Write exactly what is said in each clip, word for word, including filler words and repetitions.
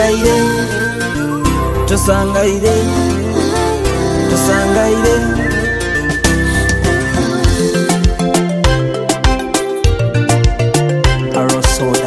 tusangaire tusangaire tusangaire Arosoda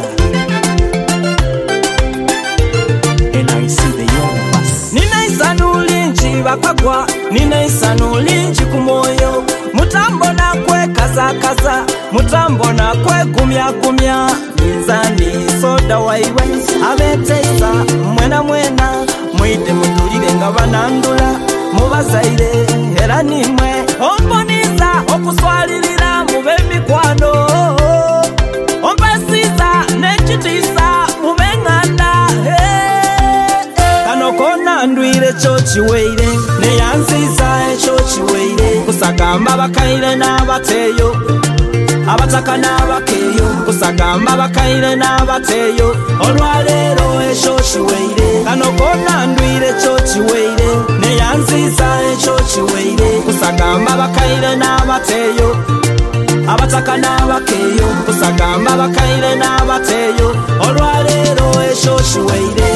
and I see the universe. Nina isanu linji bakagwa, nina isanu linji kumoyo. Mutambo na kwe kaza kaza, mutambo na kwe kumya kumya. Nzani soda waiwe, abetesa mwena mwena. Mwite mutulire nga banandula, mubazaire era nimwe. Omponiza okuswalirira mube mikwano. Ompesiza nechitisa mubengana. Kano kona ndwire chochi weire, neyanziza chochi weire. Kusagamba bakaire n'abateyo, abataka n'abakeyo. Kusagamba bakaire n'abateyo, olwalero echochi weire. Kano kona ndwire chochi weire, neyanziza chochi weire. Kusagamba bakaire n'abateyo, abataka n'abakeyo. Kusagamba bakaire n'abateyo, olwalero echochi weire.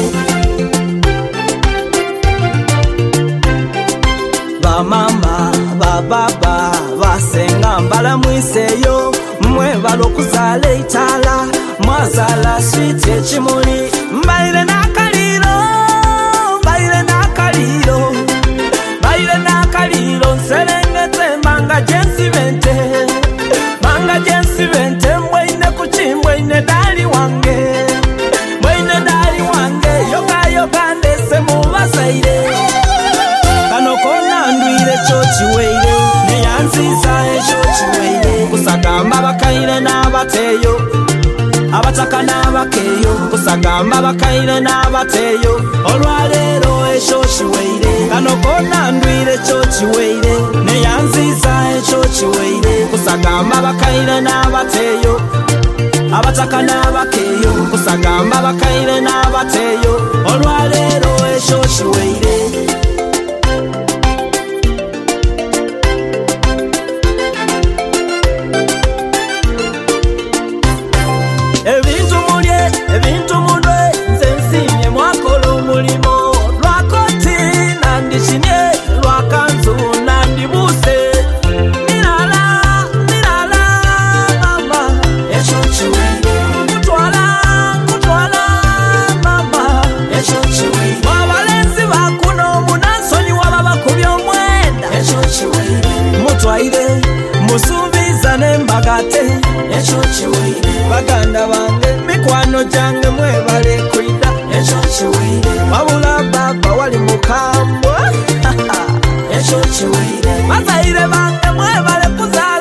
Ba mama, ba baba, basenga mbala mwiseyo. Mwe balokuzala itala, mwazala sweet echimuli. Mbaire nakaliro, mbaire nakaliro, mbaire nakaliro. Nserengete manga jensi vente, manga jensi vente. Mweine kuchi, mweine dali wange, mweine dali wange. Yoga yoga ndese mubasaire. Kano kona ndwire chochi weire, neyanziza chochi weire. Kusagamba bakaire n'abateyo, abataka n'abakeyo. Kusagamba bakaire n'abateyo, olwalero echochi weire. Kano kona ndwire chochi weire, neyanziza chochi weire. Kusagamba bakaire n'abateyo, abataka n'abakeyo. Kusagamba bakaire n'abateyo, olwalero echochi weire. Ebintu mulye, ebintu mulwe, nsensinye mwakolo mulimo. Lwakoti nandishinye, lwakanzu nandibuse. Nilala, nilala, mama, echochi weire. Kutwala, kutwala, mama, echochi weire. Wabalenzi bakuno munansonyi wababa kubyomwenda, echochi weire. Mutwaire, musubiza nembagate, echochi weire. Baganda bange mikwano jange mwebale kwida, echochi weire. Wabula baba wali mukambwa, echochi weire. Bazaire bange mwebale kuza